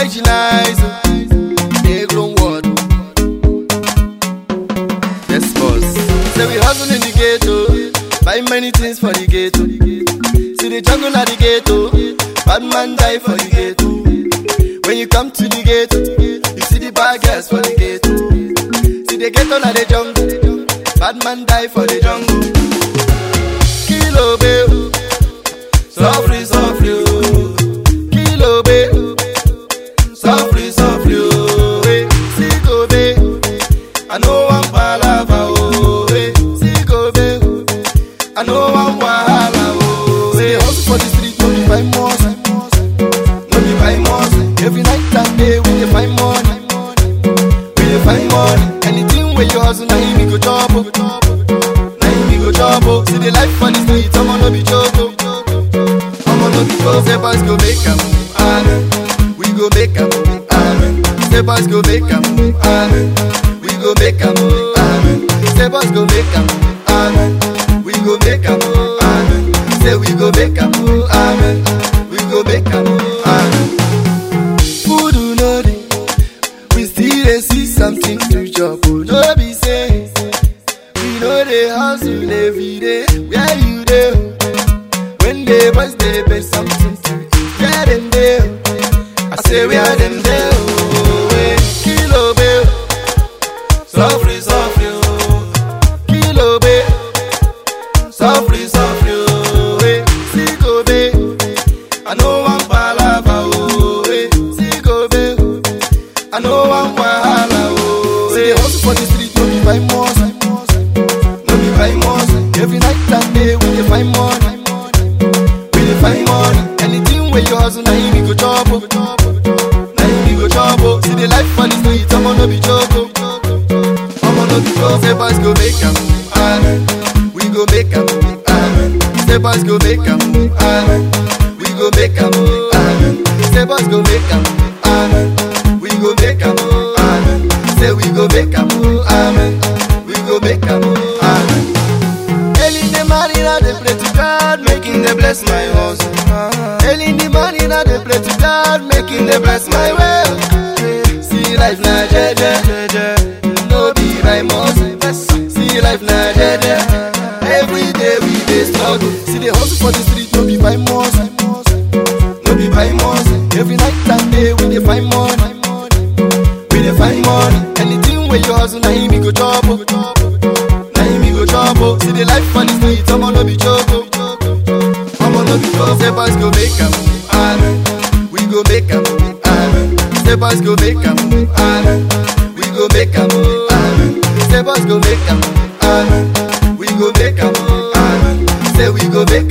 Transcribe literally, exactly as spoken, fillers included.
marginalized. They grown word. Yes, boss. Say we hustle in the ghetto, buy many things for the ghetto. See the jungle at the ghetto, bad man die for the ghetto. When you come to the ghetto, you see the bad girls for the ghetto. See the ghetto at the jungle, bad man die for the jungle. Kilo babe, softly, softly, oh. Kilo babe, softly, softly, oh. Hey, see go babe, I know I'm palava, oh. Hey, see go babe, I know I'm wahala, oh. Hey, hustle for the street, no be buy more, no be buy more. Every night and day we dey find money, we dey find money. Anything where you hustle, now you go job, now you go job. See the life on the street, someone no be joke. Say boys go make a move, and we go make a move, and say boys go make a move, and we go make a move, and say boys go make a move, and we go make a move, and say we go make a move, and we go make a move, and food no dey, we still dey see something to chop. No be say we no dey hustle every day. Where you dey? When they boys they pay something to eat, where them there? I say where them there? Oh, hey. Kilo babe, softly, softly, oh. Kilo babe, softly, softly, oh. Hey, see go babe, I know I'm palava, oh. Hey, see go babe, I know I'm wahala, oh. See they hustle for the street, no be buy more, no be buy more. Every night and day we dey find money. Find money, anything where you hustle, now you go job, now you go job. See the life on the street, I'm no be joke, I'm no be joke. Say boys go make a move, and we go make a move, and say boys go make a move, and we go make a move, and say boys go make a move, and we go make a move, and say we go make a move, and we go make a move, and early in the morning, I dey pray to God, making them bless my hustle. Early in the morning, I dey pray to God, making them bless my way. See life na jeje, no be by muscle. See life na jeje, every day we dey struggle. See the hustle for the street, no be by muscle, no be by muscle. Every night and day we dey find money, we dey find money. Anything where you hustle, now you go job. See the life on the street, I'm no be joke, I'm no be joke. Say boys go make a move, and we go make a move, and say boys go make a move, and we go make a move, and say boys go make a move, and we go make a move, and say we go make